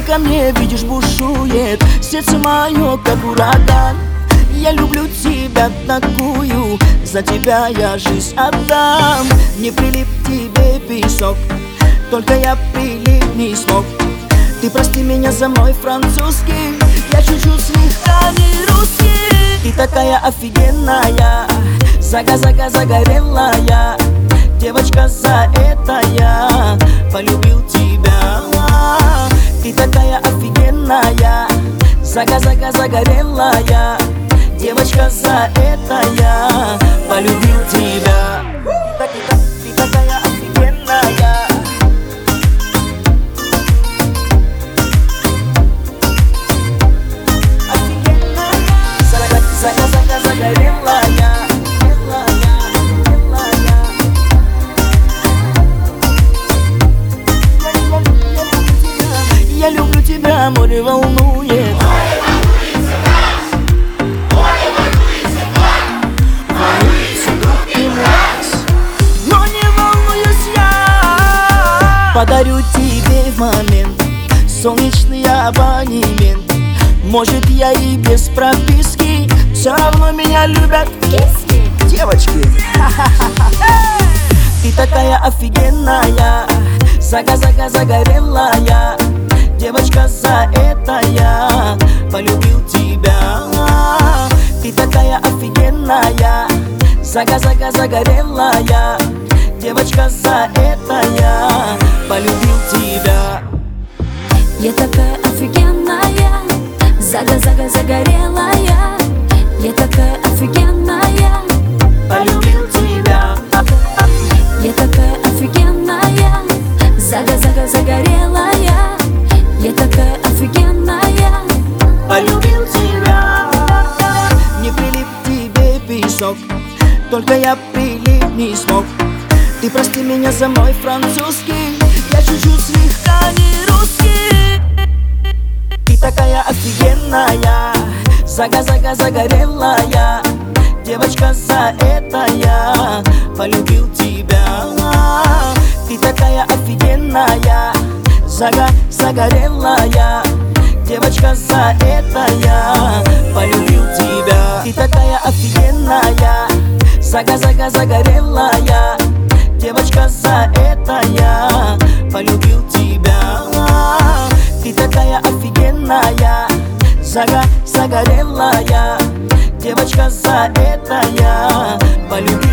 ко мне, видишь, бушует сердце мое, как ураган. Я люблю тебя такую, за тебя я жизнь отдам. Не прилип к тебе песок, только я прилип не смог. Ты прости меня за мой французский, я чуть-чуть слегка не русский. Ты такая офигенная, загорелая девочка, за это я полюбил тебя. Ты такая офигенная, загорелая девочка, за это я полюбил тебя. Ты такая офигенная. Я люблю тебя, море волнует. Но не волнуюсь я. Подарю тебе в момент солнечный абонемент. Может, я и без прописки, все равно меня любят киски. Девочки, ты такая офигенная, загорелая девочка, за это я полюбил тебя. Ты такая офигенная, загорелая девочка, за это я полюбил тебя. Я такая офигенная, загорелая. Я такая офигенная, Полюбил тебя. я такая офигенная, загорелая. Я такая офигенная, Полюбил тебя. Не прилип к тебе песок, только я прилип не смог. Ты прости меня за мой французский, я чуть-чуть слегка не русский. Ты такая офигенная, загорелая девочка, за это я полюбил тебя. Ты такая офигенная, загорелая девочка, за это я полюбил тебя. Ты такая офигенная, загорелая девочка, за это я полюбил тебя. Ты такая офигенная, загорелая девочка, за это я полюбил